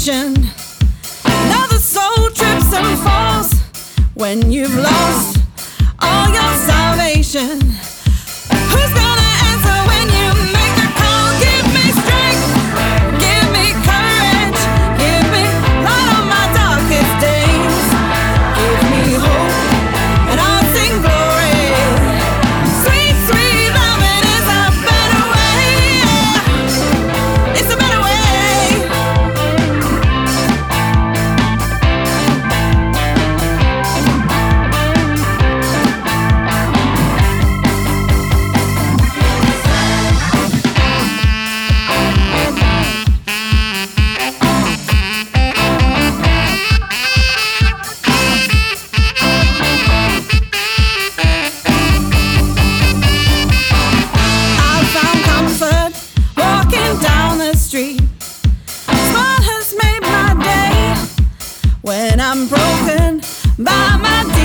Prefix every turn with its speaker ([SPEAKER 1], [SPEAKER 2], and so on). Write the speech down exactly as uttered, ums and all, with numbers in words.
[SPEAKER 1] salvation. Now the soul trips and falls when you've lost all your salvation. Who's gonna answer when you make the call? Give me strength, give me courage, give me light on my darkest days. Give me hope and I'll sing glory. Sweet, sweet loving is a better way. It's a better way. I found comfort walking down the street. Smile has made my day when I'm broken by my